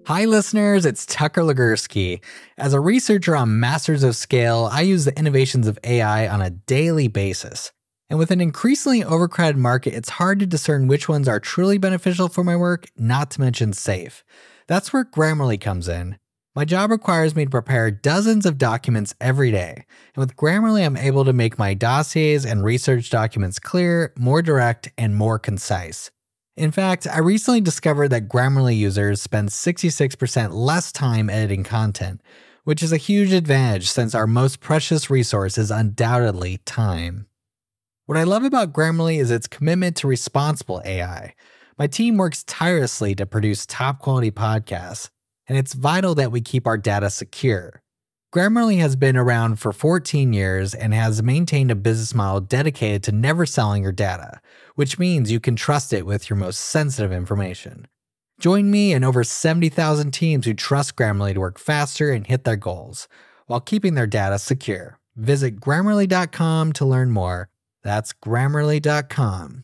Hi listeners, it's Tucker Legursky. As a researcher on Masters of Scale, I use the innovations of AI on a daily basis. And with an increasingly overcrowded market, it's hard to discern which ones are truly beneficial for my work, not to mention safe. That's where Grammarly comes in. My job requires me to prepare dozens of documents every day. And with Grammarly, I'm able to make my dossiers and research documents clear, more direct, and more concise. In fact, I recently discovered that Grammarly users spend 66% less time editing content, which is a huge advantage since our most precious resource is undoubtedly time. What I love about Grammarly is its commitment to responsible AI. My team works tirelessly to produce top-quality podcasts, and it's vital that we keep our data secure. Grammarly has been around for 14 years and has maintained a business model dedicated to never selling your data, which means you can trust it with your most sensitive information. Join me and over 70,000 teams who trust Grammarly to work faster and hit their goals, while keeping their data secure. Visit Grammarly.com to learn more. That's Grammarly.com.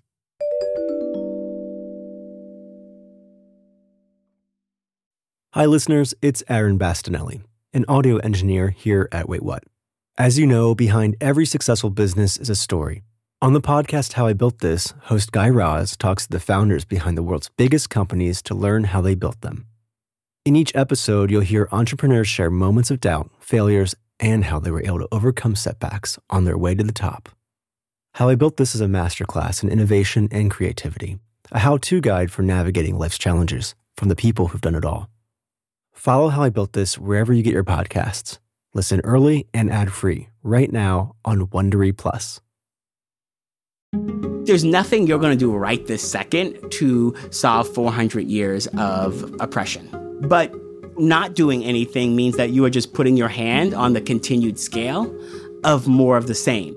Hi listeners, it's Aaron Bastinelli, an audio engineer here at Wait What. As you know, behind every successful business is a story. On the podcast How I Built This, host Guy Raz talks to the founders behind the world's biggest companies to learn how they built them. In each episode, you'll hear entrepreneurs share moments of doubt, failures, and how they were able to overcome setbacks on their way to the top. How I Built This is a masterclass in innovation and creativity, a how-to guide for navigating life's challenges from the people who've done it all. Follow How I Built This wherever you get your podcasts. Listen early and ad-free right now on Wondery Plus. There's nothing you're going to do right this second to solve 400 years of oppression. But not doing anything means that you are just putting your hand on the continued scale of more of the same.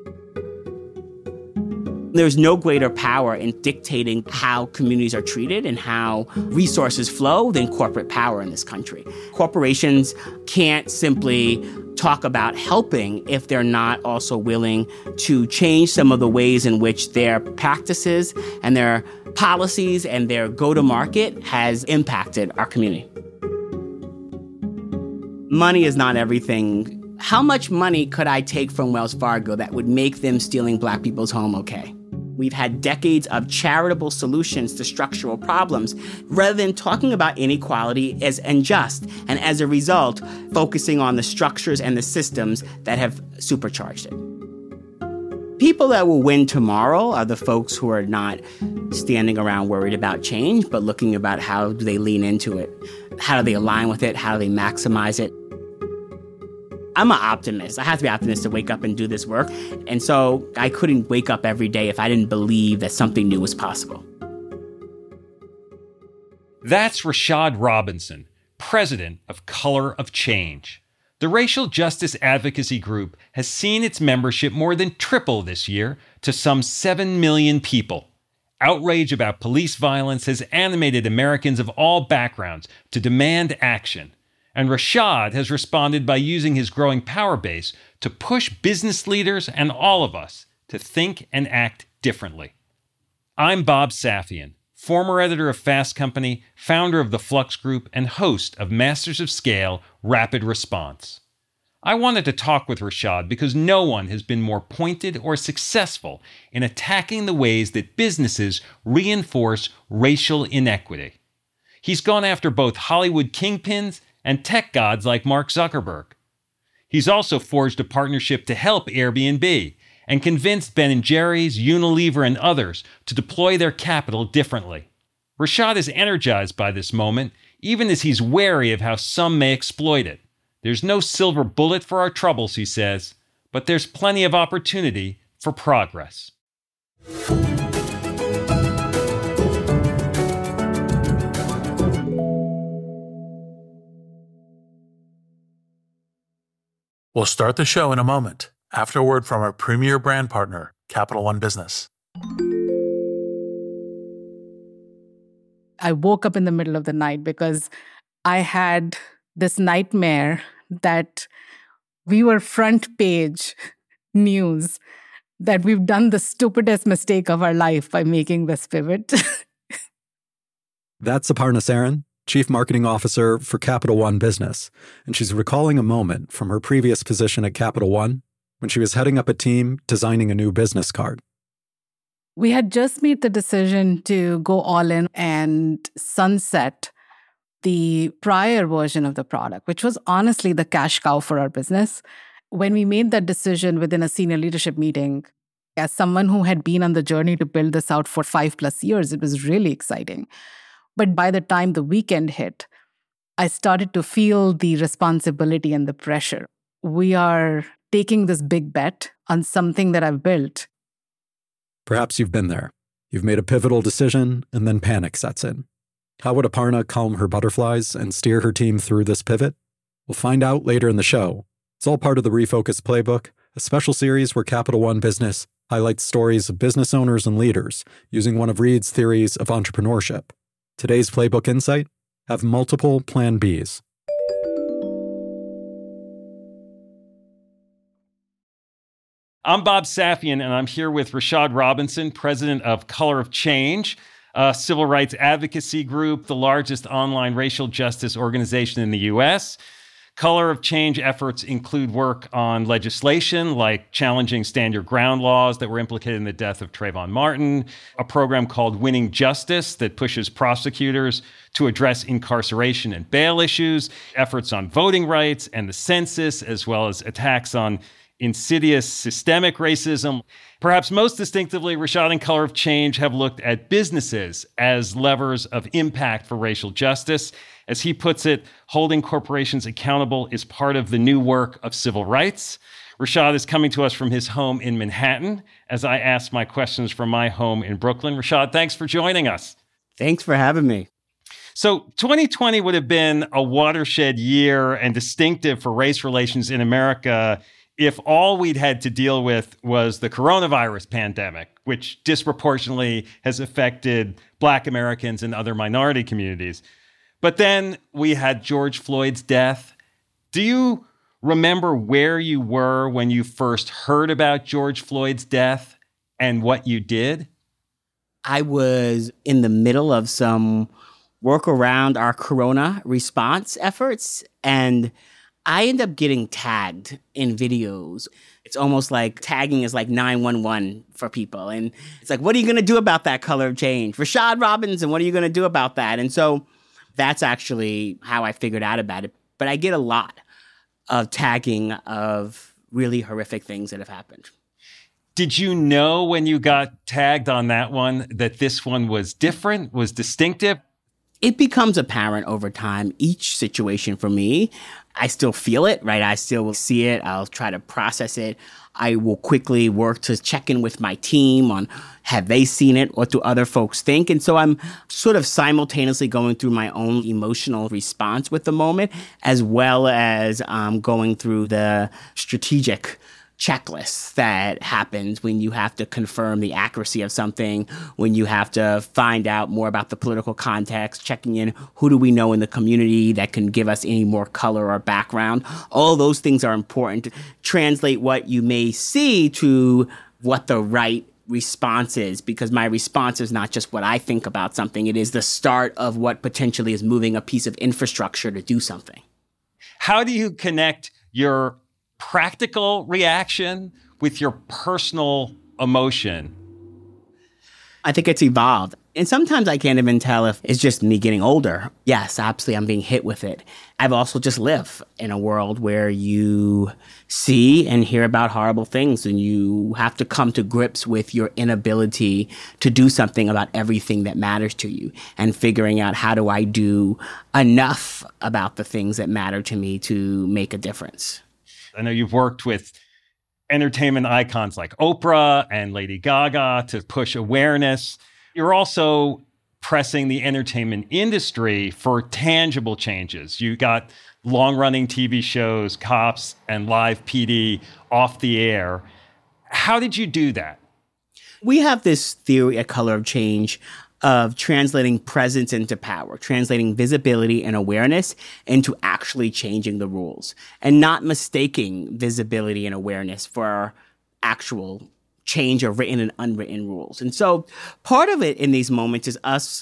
There's no greater power in dictating how communities are treated and how resources flow than corporate power in this country. Corporations can't simply talk about helping if they're not also willing to change some of the ways in which their practices and their policies and their go-to-market has impacted our community. Money is not everything. How much money could I take from Wells Fargo that would make them stealing Black people's home okay? We've had decades of charitable solutions to structural problems rather than talking about inequality as unjust, and as a result, focusing on the structures and the systems that have supercharged it. People that will win tomorrow are the folks who are not standing around worried about change, but looking about how do they lean into it, how do they align with it, how do they maximize it. I'm an optimist. I have to be optimistic to wake up and do this work. And so I couldn't wake up every day if I didn't believe that something new was possible. That's Rashad Robinson, president of Color of Change. The racial justice advocacy group has seen its membership more than triple this year to some 7 million people. Outrage about police violence has animated Americans of all backgrounds to demand action. And Rashad has responded by using his growing power base to push business leaders and all of us to think and act differently. I'm Bob Safian, former editor of Fast Company, founder of the Flux Group, and host of Masters of Scale Rapid Response. I wanted to talk with Rashad because no one has been more pointed or successful in attacking the ways that businesses reinforce racial inequity. He's gone after both Hollywood kingpins and tech gods like Mark Zuckerberg. He's also forged a partnership to help Airbnb and convinced Ben & Jerry's, Unilever, and others to deploy their capital differently. Rashad is energized by this moment, even as he's wary of how some may exploit it. There's no silver bullet for our troubles, he says, but there's plenty of opportunity for progress. We'll start the show in a moment, after a word from our premier brand partner, Capital One Business. I woke up in the middle of the night because I had this nightmare that we were front page news, that we've done the stupidest mistake of our life by making this pivot. That's Aparna Saran, Chief Marketing Officer for Capital One Business, and she's recalling a moment from her previous position at Capital One when she was heading up a team designing a new business card. We had just made the decision to go all in and sunset the prior version of the product, which was honestly the cash cow for our business. When we made that decision within a senior leadership meeting, as someone who had been on the journey to build this out for 5+ years, it was really exciting. But by the time the weekend hit, I started to feel the responsibility and the pressure. We are taking this big bet on something that I've built. Perhaps you've been there. You've made a pivotal decision, and then panic sets in. How would Aparna calm her butterflies and steer her team through this pivot? We'll find out later in the show. It's all part of the Refocus Playbook, a special series where Capital One Business highlights stories of business owners and leaders using one of Reid's theories of entrepreneurship. Today's Playbook Insight: have multiple Plan Bs. I'm Bob Safian, and I'm here with Rashad Robinson, president of Color of Change, a civil rights advocacy group, the largest online racial justice organization in the U.S. Color of Change efforts include work on legislation like challenging stand your ground laws that were implicated in the death of Trayvon Martin, a program called Winning Justice that pushes prosecutors to address incarceration and bail issues, efforts on voting rights and the census, as well as attacks on insidious systemic racism. Perhaps most distinctively, Rashad and Color of Change have looked at businesses as levers of impact for racial justice. As he puts it, holding corporations accountable is part of the new work of civil rights. Rashad is coming to us from his home in Manhattan as I ask my questions from my home in Brooklyn. Rashad, thanks for joining us. Thanks for having me. So 2020 would have been a watershed year and distinctive for race relations in America if all we'd had to deal with was the coronavirus pandemic, which disproportionately has affected Black Americans and other minority communities. But then we had George Floyd's death. Do you remember where you were when you first heard about George Floyd's death and what you did? I was in the middle of some work around our corona response efforts, and I end up getting tagged in videos. It's almost like tagging is like 911 for people. And it's like, what are you going to do about that, Color of Change? Rashad Robinson, what are you going to do about that? And so that's actually how I figured out about it. But I get a lot of tagging of really horrific things that have happened. Did you know when you got tagged on that one that this one was different, was distinctive? It becomes apparent over time. Each situation for me, I still feel it, right? I still will see it. I'll try to process it. I will quickly work to check in with my team on have they seen it? What do other folks think? And so I'm sort of simultaneously going through my own emotional response with the moment, as well as going through the strategic checklist that happens when you have to confirm the accuracy of something, when you have to find out more about the political context, checking in who do we know in the community that can give us any more color or background. All those things are important to translate what you may see to what the right response is, because my response is not just what I think about something. It is the start of what potentially is moving a piece of infrastructure to do something. How do you connect your practical reaction with your personal emotion? I think it's evolved. And sometimes I can't even tell if it's just me getting older. Yes, absolutely, I'm being hit with it. I've also just lived in a world where you see and hear about horrible things, and you have to come to grips with your inability to do something about everything that matters to you, and figuring out, how do I do enough about the things that matter to me to make a difference? I know you've worked with entertainment icons like Oprah and Lady Gaga to push awareness. You're also pressing the entertainment industry for tangible changes. You got long-running TV shows, Cops and Live PD off the air. How did you do that? We have this theory at Color of Change of translating presence into power, translating visibility and awareness into actually changing the rules, and not mistaking visibility and awareness for actual change of written and unwritten rules. And so part of it in these moments is us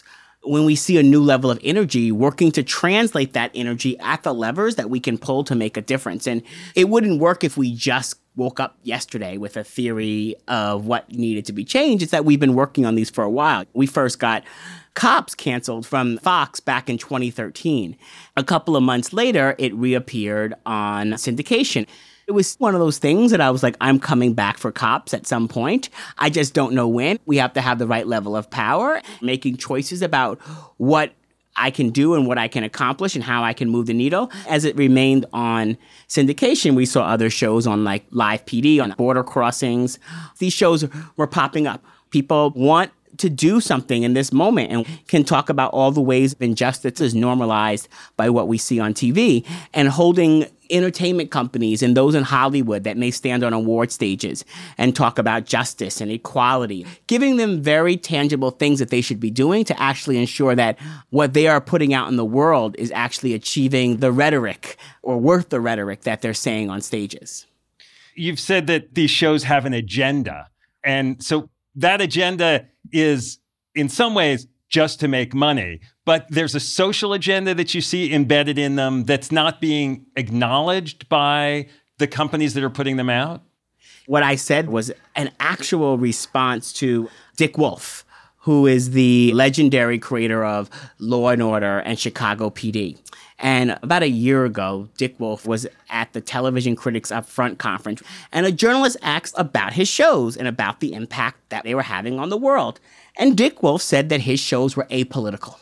when we see a new level of energy, working to translate that energy at the levers that we can pull to make a difference. And it wouldn't work if we just woke up yesterday with a theory of what needed to be changed. It's that we've been working on these for a while. We first got Cops canceled from Fox back in 2013. A couple of months later, it reappeared on syndication. It was one of those things that I was like, I'm coming back for Cops at some point. I just don't know when. We have to have the right level of power, making choices about what I can do and what I can accomplish and how I can move the needle. As it remained on syndication, we saw other shows on like Live PD, on border crossings. These shows were popping up. People want to do something in this moment and can talk about all the ways injustice is normalized by what we see on TV, and holding entertainment companies and those in Hollywood that may stand on award stages and talk about justice and equality, giving them very tangible things that they should be doing to actually ensure that what they are putting out in the world is actually achieving the rhetoric or worth the rhetoric that they're saying on stages. You've said that these shows have an agenda. And so that agenda is in some ways just to make money, but there's a social agenda that you see embedded in them that's not being acknowledged by the companies that are putting them out? What I said was an actual response to Dick Wolf, who is the legendary creator of Law & Order and Chicago PD. And about a year ago, Dick Wolf was at the Television Critics Upfront conference, and a journalist asked about his shows and about the impact that they were having on the world. And Dick Wolf said that his shows were apolitical,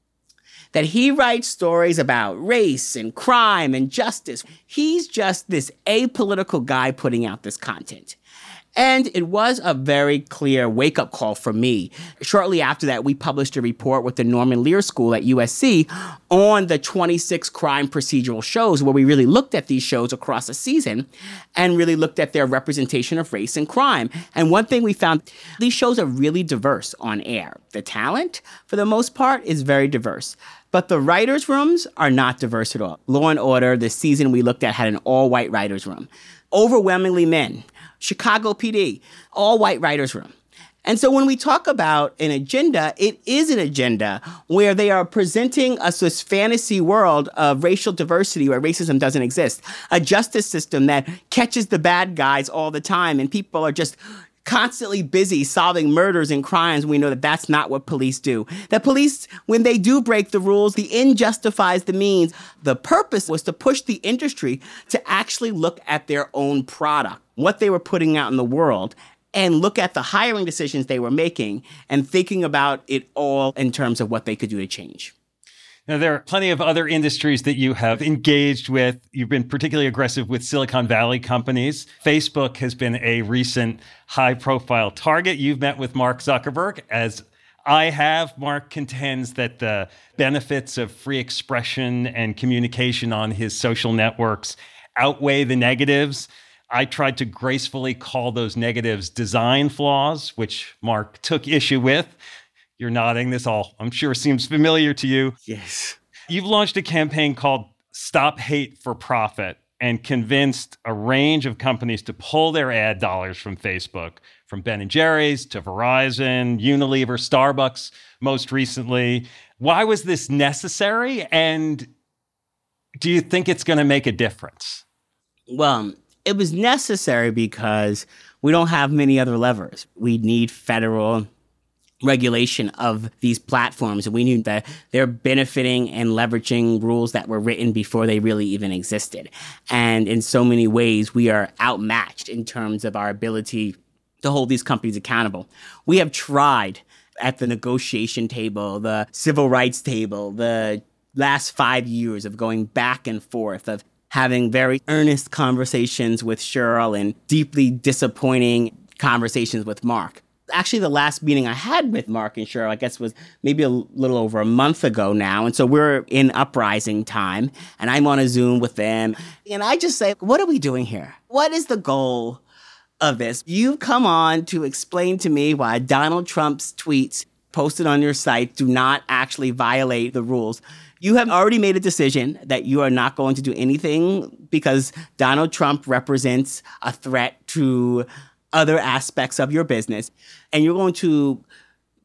that he writes stories about race and crime and justice. He's just this apolitical guy putting out this content. And it was a very clear wake-up call for me. Shortly after that, we published a report with the Norman Lear School at USC on the 26 crime procedural shows, where we really looked at these shows across a season and really looked at their representation of race and crime. And one thing we found, these shows are really diverse on air. The talent, for the most part, is very diverse. But the writers' rooms are not diverse at all. Law & Order, the season we looked at, had an all-white writers' room. Overwhelmingly men. Chicago PD, all-white writers' room. And so when we talk about an agenda, it is an agenda where they are presenting us this fantasy world of racial diversity where racism doesn't exist, a justice system that catches the bad guys all the time, and people are just constantly busy solving murders and crimes. We know that that's not what police do. That police, when they do break the rules, the end justifies the means. The purpose was to push the industry to actually look at their own product, what they were putting out in the world, and look at the hiring decisions they were making and thinking about it all in terms of what they could do to change. Now, there are plenty of other industries that you have engaged with. You've been particularly aggressive with Silicon Valley companies. Facebook has been a recent high-profile target. You've met with Mark Zuckerberg, as I have. Mark contends that the benefits of free expression and communication on his social networks outweigh the negatives. I tried to gracefully call those negatives design flaws, which Mark took issue with. You're nodding. This all, I'm sure, seems familiar to you. Yes. You've launched a campaign called Stop Hate for Profit and convinced a range of companies to pull their ad dollars from Facebook, from Ben & Jerry's to Verizon, Unilever, Starbucks most recently. Why was this necessary? And do you think it's going to make a difference? Well, it was necessary because we don't have many other levers. We need federal regulation of these platforms. We knew that they're benefiting and leveraging rules that were written before they really even existed. And in so many ways, we are outmatched in terms of our ability to hold these companies accountable. We have tried at the negotiation table, the civil rights table, the last 5 years of going back and forth, of having very earnest conversations with Sheryl and deeply disappointing conversations with Mark. Actually, the last meeting I had with Mark and Sheryl, I guess, was maybe a little over a month ago now. And so we're in uprising time, and I'm on a Zoom with them. And I just say, what are we doing here? What is the goal of this? You've come on to explain to me why Donald Trump's tweets posted on your site do not actually violate the rules. You have already made a decision that you are not going to do anything because Donald Trump represents a threat to other aspects of your business, and you're going to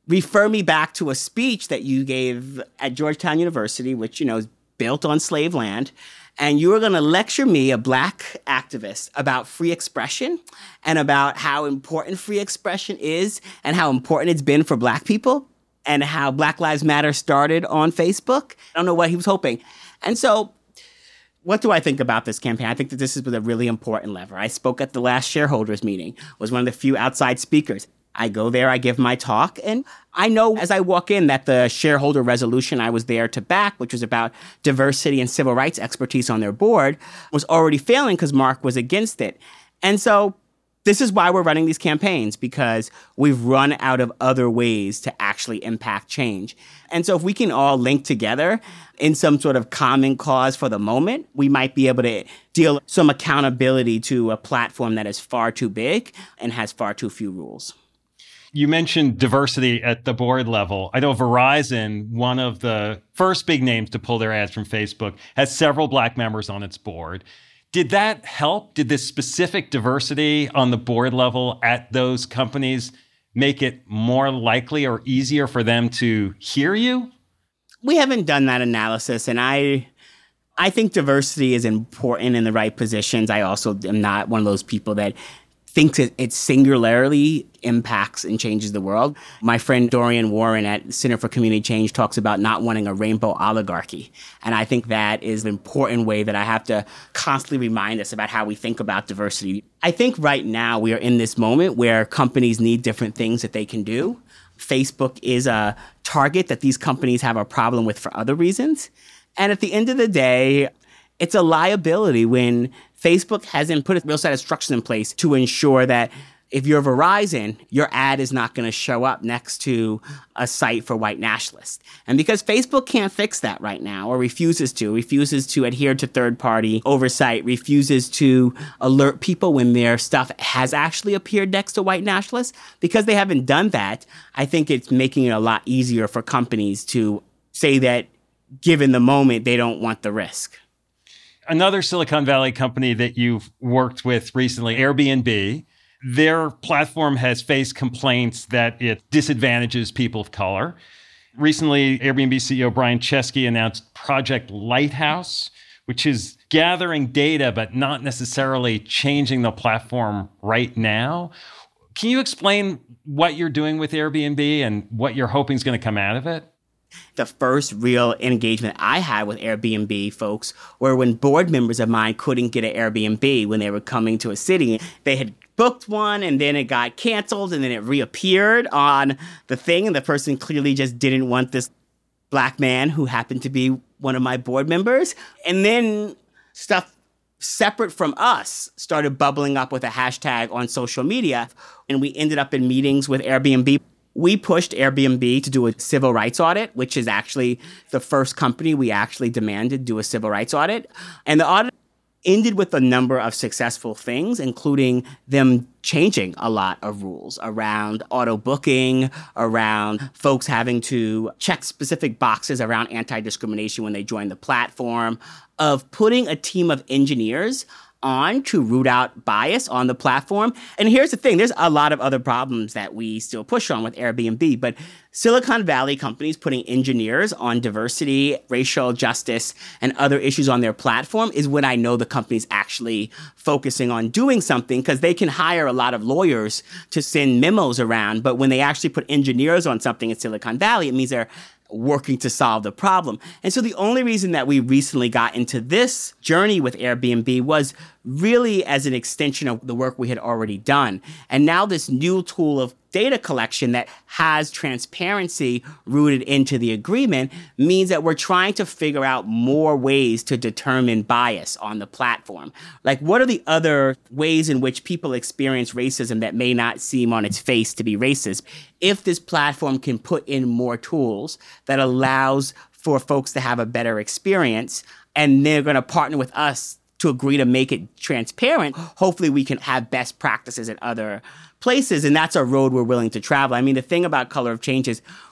refer me back to a speech that you gave at Georgetown University, which, is built on slave land. And you were going to lecture me, a Black activist, about free expression and about how important free expression is and how important it's been for Black people and how Black Lives Matter started on Facebook. I don't know what he was hoping. And so what do I think about this campaign? I think that this is a really important lever. I spoke at the last shareholders meeting, was one of the few outside speakers. I go there, I give my talk, and I know as I walk in that the shareholder resolution I was there to back, which was about diversity and civil rights expertise on their board, was already failing because Mark was against it. And so this is why we're running these campaigns, because we've run out of other ways to actually impact change. And so if we can all link together in some sort of common cause for the moment, we might be able to deal some accountability to a platform that is far too big and has far too few rules. You mentioned diversity at the board level. I know Verizon, one of the first big names to pull their ads from Facebook, has several Black members on its board. Did that help? Did this specific diversity on the board level at those companies make it more likely or easier for them to hear you? We haven't done that analysis, and I think diversity is important in the right positions. I also am not one of those people that thinks it singularly impacts and changes the world. My friend Dorian Warren at Center for Community Change talks about not wanting a rainbow oligarchy. And I think that is an important way that I have to constantly remind us about how we think about diversity. I think right now we are in this moment where companies need different things that they can do. Facebook is a target that these companies have a problem with for other reasons. And at the end of the day, it's a liability when Facebook hasn't put a real set of structures in place to ensure that if you're Verizon, your ad is not going to show up next to a site for white nationalists. And because Facebook can't fix that right now, or refuses to adhere to third-party oversight, refuses to alert people when their stuff has actually appeared next to white nationalists, because they haven't done that, I think it's making it a lot easier for companies to say that, given the moment, they don't want the risk. Another Silicon Valley company that you've worked with recently, Airbnb, their platform has faced complaints that it disadvantages people of color. Recently, Airbnb CEO Brian Chesky announced Project Lighthouse, which is gathering data but not necessarily changing the platform right now. Can you explain what you're doing with Airbnb and what you're hoping is going to come out of it? The first real engagement I had with Airbnb folks were when board members of mine couldn't get an Airbnb when they were coming to a city. They had booked one and then it got canceled and then it reappeared on the thing. And the person clearly just didn't want this Black man who happened to be one of my board members. And then stuff separate from us started bubbling up with a hashtag on social media. And we ended up in meetings with Airbnb. We pushed Airbnb to do a civil rights audit, which is actually the first company we actually demanded do a civil rights audit. And the audit ended with a number of successful things, including them changing a lot of rules around auto booking, around folks having to check specific boxes around anti-discrimination when they join the platform, of putting a team of engineers on to root out bias on the platform. And here's the thing, there's a lot of other problems that we still push on with Airbnb, but Silicon Valley companies putting engineers on diversity, racial justice, and other issues on their platform is when I know the company's actually focusing on doing something, because they can hire a lot of lawyers to send memos around, but when they actually put engineers on something in Silicon Valley, it means they're working to solve the problem. And so the only reason that we recently got into this journey with Airbnb was really as an extension of the work we had already done. And now this new tool of data collection that has transparency rooted into the agreement means that we're trying to figure out more ways to determine bias on the platform. Like, what are the other ways in which people experience racism that may not seem on its face to be racist? If this platform can put in more tools that allows for folks to have a better experience, and they're going to partner with us to agree to make it transparent, hopefully we can have best practices at other places. And that's a road we're willing to travel. I mean, the thing about Color of Change is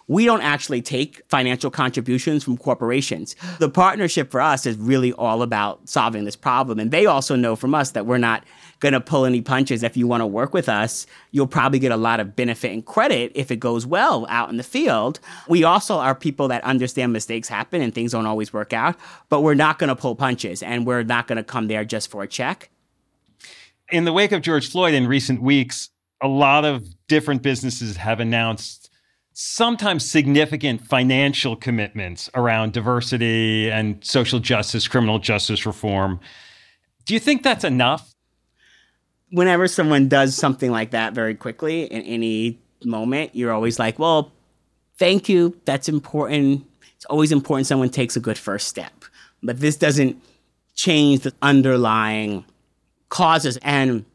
we don't actually take financial contributions from corporations. The partnership for us is really all about solving this problem. And they also know from us that we're not going to pull any punches. If you want to work with us, you'll probably get a lot of benefit and credit if it goes well out in the field. We also are people that understand mistakes happen and things don't always work out, but we're not going to pull punches and we're not going to come there just for a check. In the wake of George Floyd in recent weeks, a lot of different businesses have announced sometimes significant financial commitments around diversity and social justice, criminal justice reform. Do you think that's enough? Whenever someone does something like that very quickly in any moment, you're always like, well, thank you. That's important. It's always important someone takes a good first step. But this doesn't change the underlying causes. And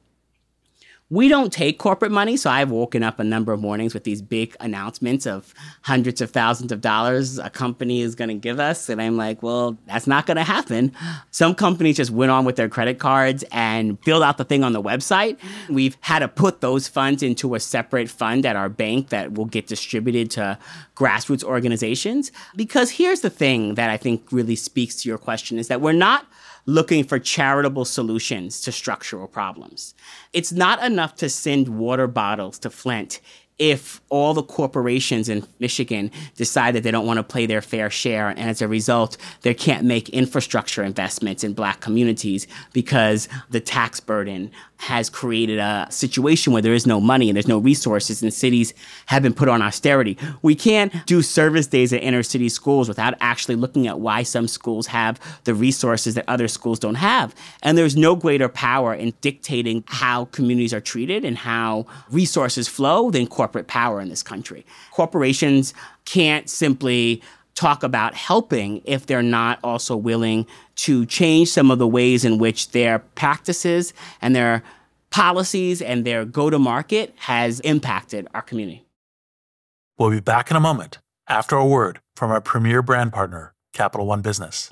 we don't take corporate money, so I've woken up a number of mornings with these big announcements of hundreds of thousands of dollars a company is going to give us, and I'm like, well, that's not going to happen. Some companies just went on with their credit cards and filled out the thing on the website. We've had to put those funds into a separate fund at our bank that will get distributed to grassroots organizations. Because here's the thing that I think really speaks to your question is that we're not looking for charitable solutions to structural problems. It's not enough to send water bottles to Flint if all the corporations in Michigan decide that they don't want to play their fair share, and as a result, they can't make infrastructure investments in Black communities because the tax burden has created a situation where there is no money and there's no resources and cities have been put on austerity. We can't do service days at inner city schools without actually looking at why some schools have the resources that other schools don't have. And there's no greater power in dictating how communities are treated and how resources flow than corporate power in this country. Corporations can't simply talk about helping if they're not also willing to change some of the ways in which their practices and their policies and their go-to-market has impacted our community. We'll be back in a moment after a word from our premier brand partner, Capital One Business.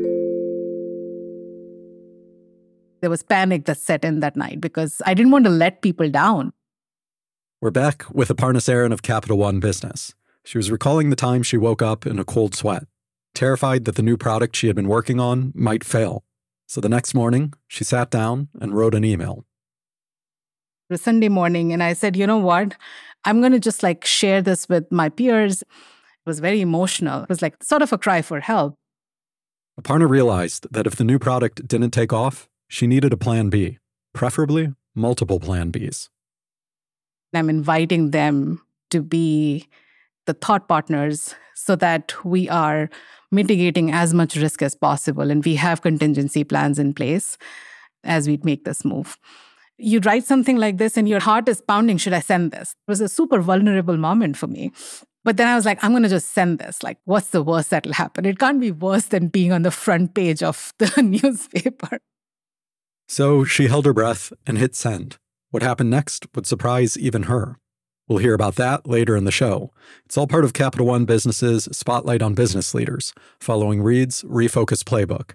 There was panic that set in that night because I didn't want to let people down. We're back with Aparna Saran of Capital One Business. She was recalling the time she woke up in a cold sweat, terrified that the new product she had been working on might fail. So the next morning, she sat down and wrote an email. It was Sunday morning, and I said, you know what? I'm going to just share this with my peers. It was very emotional. It was sort of a cry for help. Aparna realized that if the new product didn't take off, she needed a plan B, preferably multiple plan Bs. I'm inviting them to be the thought partners so that we are mitigating as much risk as possible and we have contingency plans in place as we make this move. You write something like this and your heart is pounding, should I send this? It was a super vulnerable moment for me. But then I was like, I'm going to just send this. What's the worst that'll happen? It can't be worse than being on the front page of the newspaper. So she held her breath and hit send. What happened next would surprise even her. We'll hear about that later in the show. It's all part of Capital One Business's Spotlight on Business Leaders, following Reed's Refocus Playbook.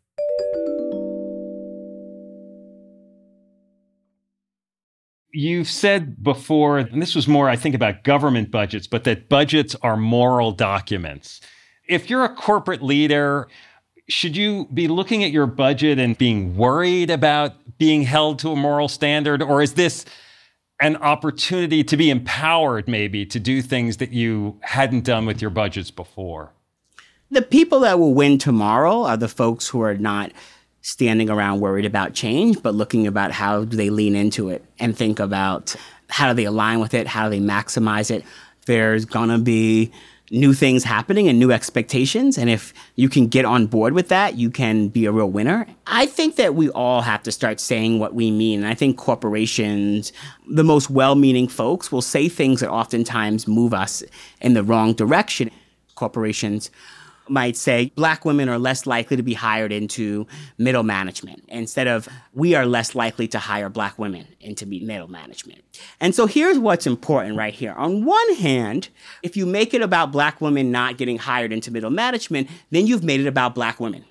You've said before, and this was more, I think, about government budgets, but that budgets are moral documents. If you're a corporate leader, should you be looking at your budget and being worried about being held to a moral standard? Or is this an opportunity to be empowered, maybe, to do things that you hadn't done with your budgets before? The people that will win tomorrow are the folks who are not standing around worried about change, but looking about how do they lean into it and think about how do they align with it, how do they maximize it. There's going to be new things happening and new expectations. And if you can get on board with that, you can be a real winner. I think that we all have to start saying what we mean. And I think corporations, the most well-meaning folks, will say things that oftentimes move us in the wrong direction. Corporations might say Black women are less likely to be hired into middle management instead of we are less likely to hire Black women into middle management. And so here's what's important right here. On one hand, if you make it about Black women not getting hired into middle management, then you've made it about Black women.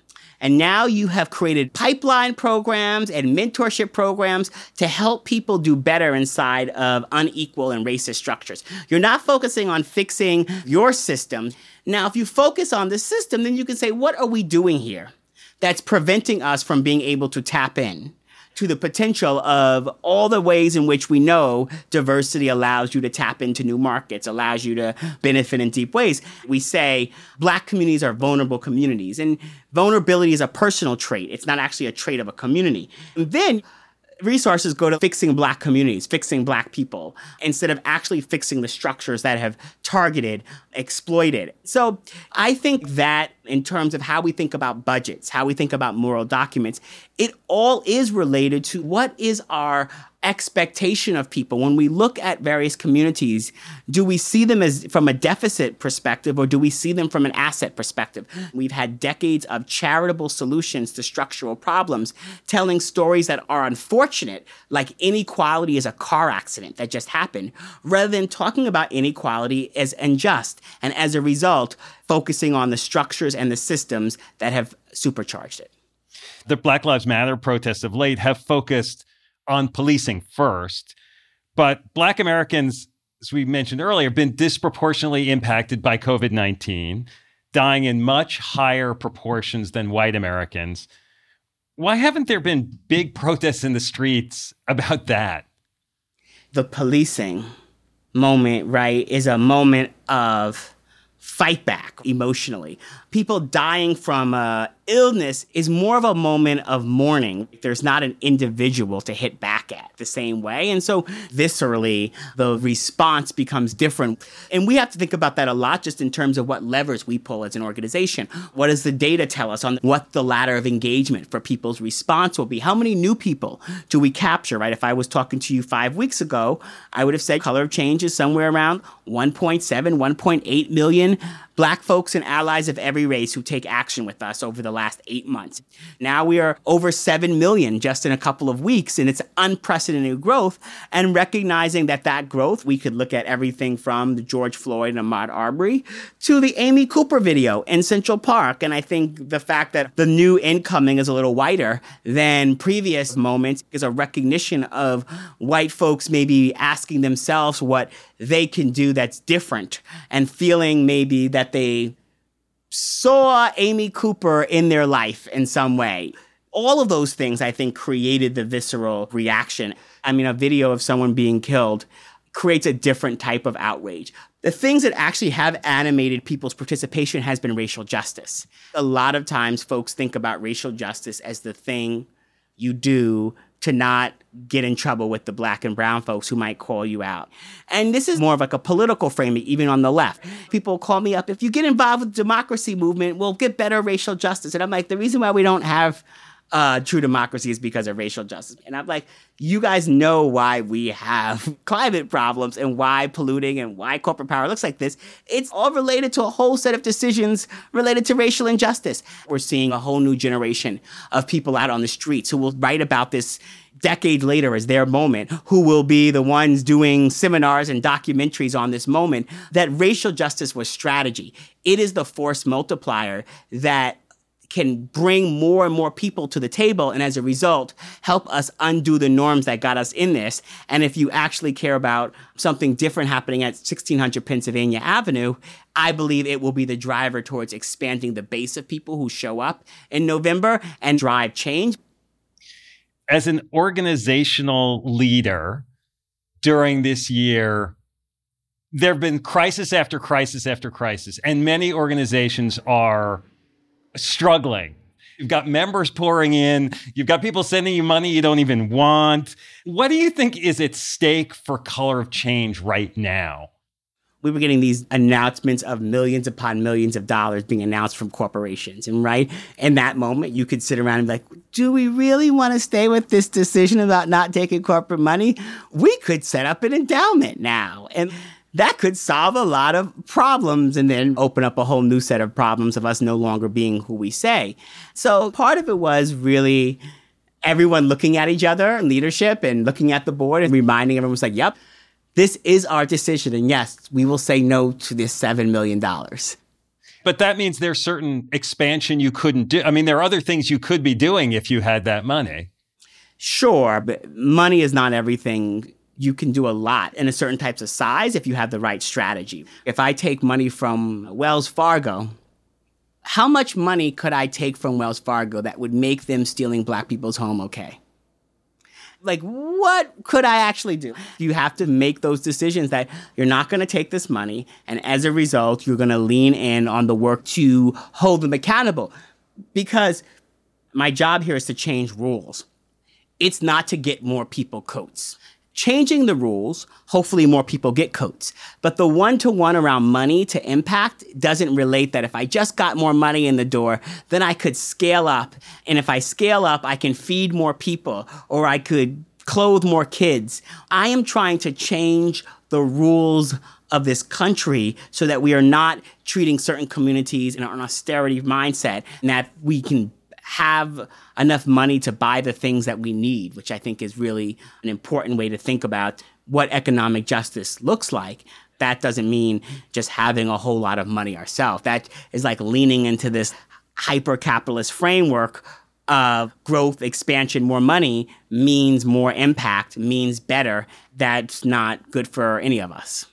And now you have created pipeline programs and mentorship programs to help people do better inside of unequal and racist structures. You're not focusing on fixing your system. Now, if you focus on the system, then you can say, what are we doing here that's preventing us from being able to tap in to the potential of all the ways in which we know diversity allows you to tap into new markets, allows you to benefit in deep ways. We say Black communities are vulnerable communities, and vulnerability is a personal trait. It's not actually a trait of a community. And then resources go to fixing Black communities, fixing Black people, instead of actually fixing the structures that have targeted, exploited. So I think that in terms of how we think about budgets, how we think about moral documents, it all is related to what is our expectation of people. When we look at various communities, do we see them as from a deficit perspective, or do we see them from an asset perspective? We've had decades of charitable solutions to structural problems, telling stories that are unfortunate, like inequality is a car accident that just happened, rather than talking about inequality as unjust, and as a result, focusing on the structures and the systems that have supercharged it. The Black Lives Matter protests of late have focused on policing first, but Black Americans, as we mentioned earlier, have been disproportionately impacted by COVID-19, dying in much higher proportions than white Americans. Why haven't there been big protests in the streets about that? The policing moment, right, is a moment of fight back emotionally. People dying from illness is more of a moment of mourning. There's not an individual to hit back at the same way. And so viscerally, the response becomes different. And we have to think about that a lot just in terms of what levers we pull as an organization. What does the data tell us on what the ladder of engagement for people's response will be? How many new people do we capture, right? If I was talking to you 5 weeks ago, I would have said Color of Change is somewhere around 1.7, 1.8 million Black folks and allies of every race who take action with us over the last 8 months. Now we are over 7 million just in a couple of weeks, and it's unprecedented growth. And recognizing that growth, we could look at everything from the George Floyd and Ahmaud Arbery to the Amy Cooper video in Central Park. And I think the fact that the new incoming is a little whiter than previous moments is a recognition of white folks maybe asking themselves what they can do that's different, and feeling maybe that they saw Amy Cooper in their life in some way. All of those things, I think, created the visceral reaction. I mean, a video of someone being killed creates a different type of outrage. The things that actually have animated people's participation has been racial justice. A lot of times folks think about racial justice as the thing you do to not get in trouble with the Black and brown folks who might call you out. And this is more of like a political framing, even on the left. People call me up, if you get involved with the democracy movement, we'll get better racial justice. And I'm like, the reason why we don't have true democracy is because of racial justice. And I'm like, you guys know why we have climate problems and why polluting and why corporate power looks like this. It's all related to a whole set of decisions related to racial injustice. We're seeing a whole new generation of people out on the streets who will write about this decades later as their moment, who will be the ones doing seminars and documentaries on this moment, that racial justice was strategy. It is the force multiplier that can bring more and more people to the table, and as a result, help us undo the norms that got us in this. And if you actually care about something different happening at 1600 Pennsylvania Avenue, I believe it will be the driver towards expanding the base of people who show up in November and drive change. As an organizational leader during this year, there have been crisis after crisis after crisis, and many organizations are struggling. You've got members pouring in. You've got people sending you money you don't even want. What do you think is at stake for Color of Change right now? We were getting these announcements of millions upon millions of dollars being announced from corporations. And right in that moment, you could sit around and be like, do we really want to stay with this decision about not taking corporate money? We could set up an endowment now. And that could solve a lot of problems and then open up a whole new set of problems of us no longer being who we say. So part of it was really everyone looking at each other, leadership, and looking at the board and reminding everyone was like, yep, this is our decision. And yes, we will say no to this $7 million. But that means there's certain expansion you couldn't do. I mean, there are other things you could be doing if you had that money. Sure, but money is not everything. You can do a lot in a certain types of size if you have the right strategy. If I take money from Wells Fargo, how much money could I take from Wells Fargo that would make them stealing Black people's home okay? Like, what could I actually do? You have to make those decisions that you're not going to take this money, and as a result, you're going to lean in on the work to hold them accountable. Because my job here is to change rules. It's not to get more people coats. Changing the rules, hopefully more people get coats. But the one-to-one around money to impact doesn't relate that if I just got more money in the door, then I could scale up. And if I scale up, I can feed more people or I could clothe more kids. I am trying to change the rules of this country so that we are not treating certain communities in an austerity mindset and that we can have enough money to buy the things that we need, which I think is really an important way to think about what economic justice looks like. That doesn't mean just having a whole lot of money ourselves. That is like leaning into this hyper-capitalist framework of growth, expansion, more money means more impact, means better. That's not good for any of us.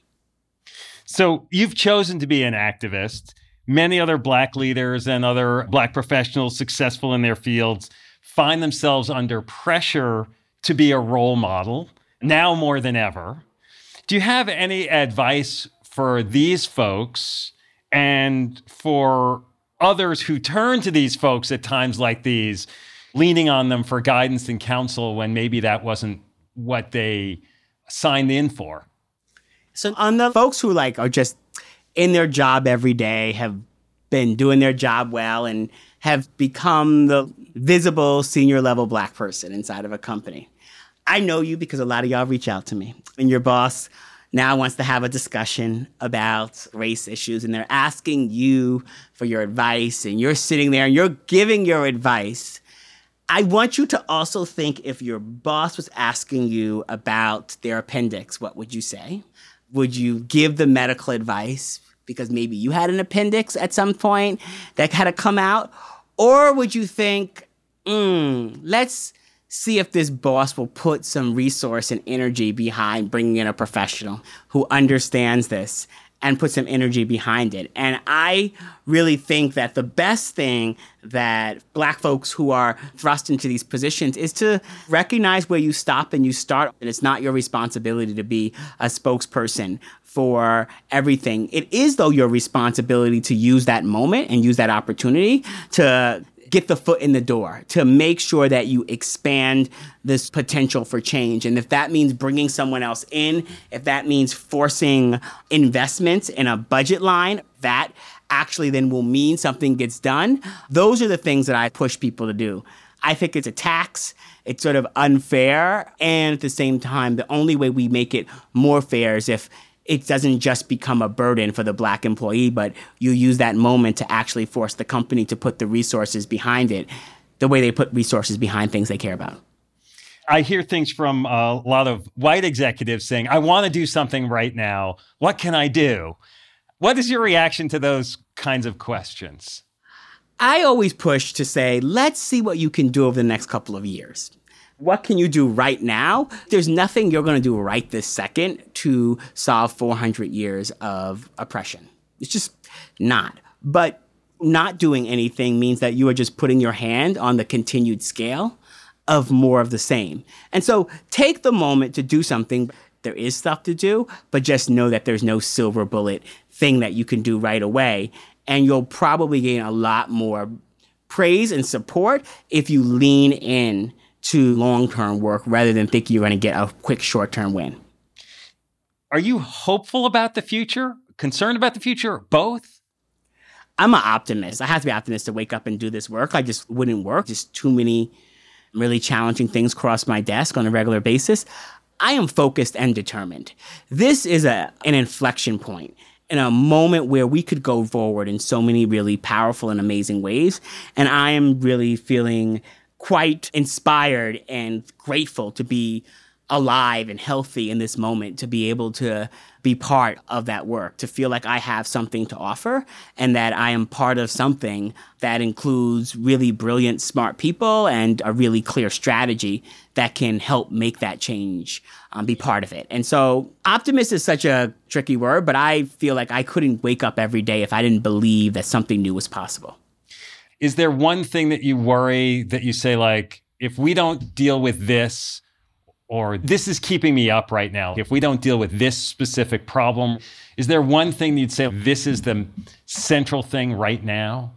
So you've chosen to be an activist. Many other Black leaders and other Black professionals successful in their fields find themselves under pressure to be a role model, now more than ever. Do you have any advice for these folks and for others who turn to these folks at times like these, leaning on them for guidance and counsel when maybe that wasn't what they signed in for? So on the folks who are just in their job every day, have been doing their job well, and have become the visible senior level Black person inside of a company. I know you because a lot of y'all reach out to me, and your boss now wants to have a discussion about race issues, and they're asking you for your advice, and you're sitting there and you're giving your advice. I want you to also think, if your boss was asking you about their appendix, what would you say? Would you give the medical advice because maybe you had an appendix at some point that had to come out? Or would you think, let's see if this boss will put some resource and energy behind bringing in a professional who understands this and put some energy behind it. And I really think that the best thing that Black folks who are thrust into these positions is to recognize where you stop and you start. And it's not your responsibility to be a spokesperson for everything. It is, though, your responsibility to use that moment and use that opportunity to get the foot in the door, to make sure that you expand this potential for change. And if that means bringing someone else in, if that means forcing investments in a budget line, that actually then will mean something gets done. Those are the things that I push people to do. I think it's a tax. It's sort of unfair. And at the same time, the only way we make it more fair is if it doesn't just become a burden for the Black employee, but you use that moment to actually force the company to put the resources behind it, the way they put resources behind things they care about. I hear things from a lot of white executives saying, I want to do something right now. What can I do? What is your reaction to those kinds of questions? I always push to say, let's see what you can do over the next couple of years. What can you do right now? There's nothing you're going to do right this second to solve 400 years of oppression. It's just not. But not doing anything means that you are just putting your hand on the continued scale of more of the same. And so take the moment to do something. There is stuff to do, but just know that there's no silver bullet thing that you can do right away. And you'll probably gain a lot more praise and support if you lean in to long-term work rather than thinking you're going to get a quick short-term win. Are you hopeful about the future? Concerned about the future? Both? I'm an optimist. I have to be an optimist to wake up and do this work. I just wouldn't work. Just too many really challenging things cross my desk on a regular basis. I am focused and determined. This is an inflection point in a moment where we could go forward in so many really powerful and amazing ways. And I am really feeling quite inspired and grateful to be alive and healthy in this moment to be able to be part of that work, to feel like I have something to offer and that I am part of something that includes really brilliant, smart people and a really clear strategy that can help make that change, be part of it. And so optimist is such a tricky word, but I feel like I couldn't wake up every day if I didn't believe that something new was possible. Is there one thing that you worry that you say, like, if we don't deal with this, or this is keeping me up right now, if we don't deal with this specific problem, is there one thing you'd say, this is the central thing right now?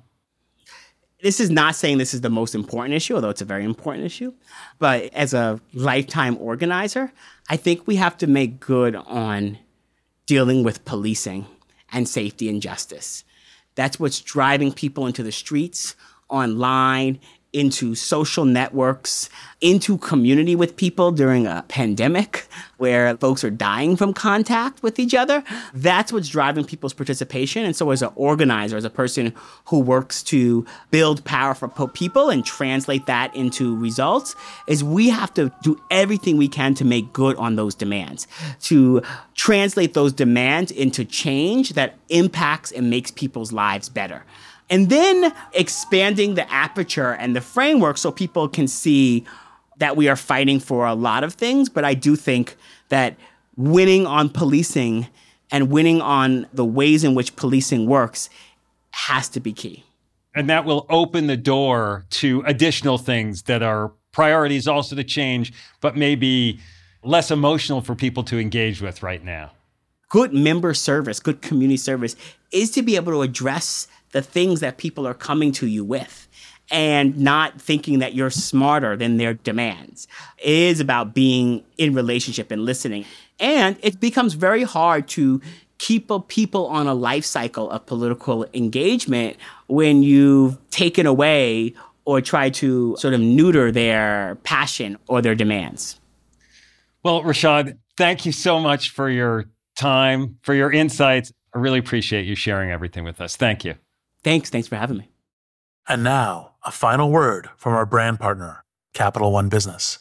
This is not saying this is the most important issue, although it's a very important issue. But as a lifetime organizer, I think we have to make good on dealing with policing and safety and justice. That's what's driving people into the streets, online, into social networks, into community with people during a pandemic where folks are dying from contact with each other. That's what's driving people's participation. And so as an organizer, as a person who works to build power for people and translate that into results, is we have to do everything we can to make good on those demands, to translate those demands into change that impacts and makes people's lives better. And then expanding the aperture and the framework so people can see that we are fighting for a lot of things. But I do think that winning on policing and winning on the ways in which policing works has to be key. And that will open the door to additional things that are priorities also to change, but maybe less emotional for people to engage with right now. Good member service, good community service is to be able to address the things that people are coming to you with and not thinking that you're smarter than their demands. It is about being in relationship and listening. And it becomes very hard to keep people on a life cycle of political engagement when you've taken away or tried to sort of neuter their passion or their demands. Well, Rashad, thank you so much for your time, for your insights. I really appreciate you sharing everything with us. Thank you. Thanks for having me. And now, a final word from our brand partner, Capital One Business.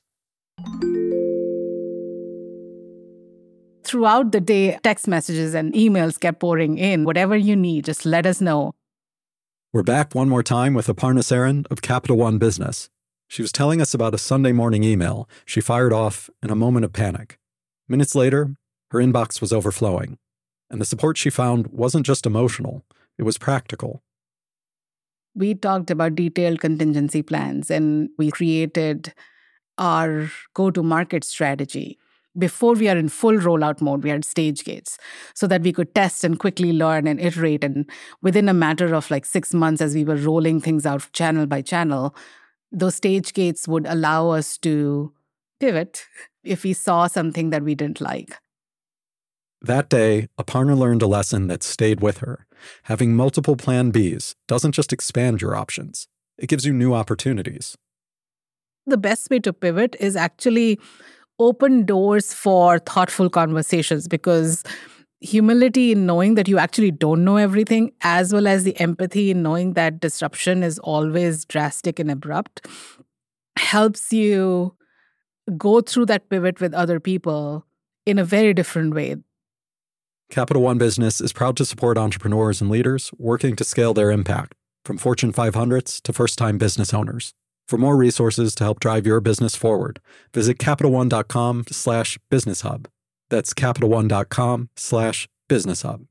Throughout the day, text messages and emails kept pouring in. Whatever you need, just let us know. We're back one more time with Aparna Saran of Capital One Business. She was telling us about a Sunday morning email she fired off in a moment of panic. Minutes later, her inbox was overflowing. And the support she found wasn't just emotional, it was practical. We talked about detailed contingency plans and we created our go-to-market strategy. Before we are in full rollout mode, we had stage gates so that we could test and quickly learn and iterate. And within a matter of 6 months, as we were rolling things out channel by channel, those stage gates would allow us to pivot if we saw something that we didn't like. That day, Aparna learned a lesson that stayed with her. Having multiple plan Bs doesn't just expand your options, it gives you new opportunities. The best way to pivot is actually open doors for thoughtful conversations, because humility in knowing that you actually don't know everything, as well as the empathy in knowing that disruption is always drastic and abrupt, helps you go through that pivot with other people in a very different way. Capital One Business is proud to support entrepreneurs and leaders working to scale their impact, from Fortune 500s to first-time business owners. For more resources to help drive your business forward, visit CapitalOne.com/BusinessHub. That's CapitalOne.com/BusinessHub.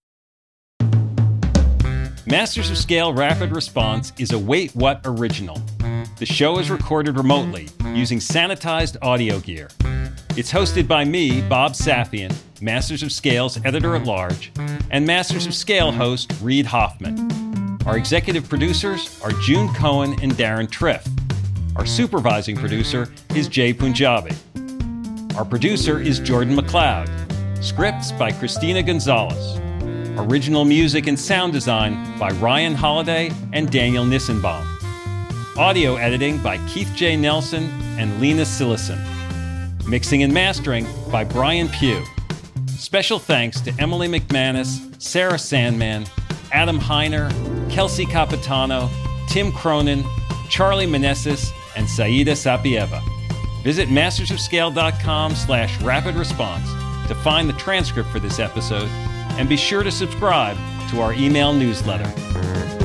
Masters of Scale Rapid Response is a Wait What original. The show is recorded remotely using sanitized audio gear. It's hosted by me, Bob Safian, Masters of Scale's editor-at-large, and Masters of Scale host Reid Hoffman. Our executive producers are June Cohen and Darren Triff. Our supervising producer is Jay Punjabi. Our producer is Jordan McLeod. Scripts by Christina Gonzalez. Original music and sound design by Ryan Holiday and Daniel Nissenbaum. Audio editing by Keith J. Nelson and Lena Sillison. Mixing and mastering by Brian Pugh. Special thanks to Emily McManus, Sarah Sandman, Adam Heiner, Kelsey Capitano, Tim Cronin, Charlie Meneses, and Saida Sapieva. Visit mastersofscale.com/rapidresponse to find the transcript for this episode, and be sure to subscribe to our email newsletter.